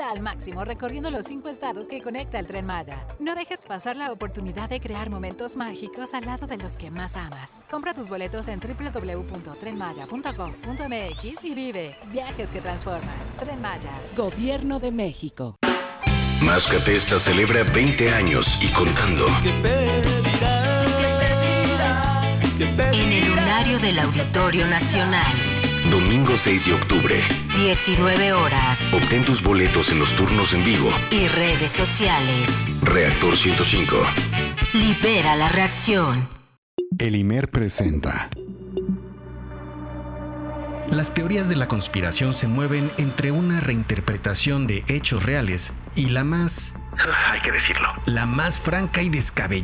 Disfruta al máximo recorriendo los 5 estados que conecta el Tren Maya. No dejes pasar la oportunidad de crear momentos mágicos al lado de los que más amas. Compra tus boletos en www.trenmaya.gov.mx y vive viajes que transforman. Tren Maya. Gobierno de México. Mascatesta celebra 20 años y contando. En el lunario del Auditorio Nacional. Domingo 6 de octubre. 19 horas. Obtén tus boletos en los turnos en vivo. Y redes sociales. Reactor 105. Libera la reacción. El IMER presenta. Las teorías de la conspiración se mueven entre una reinterpretación de hechos reales y la más... hay que decirlo. La más franca y descabellada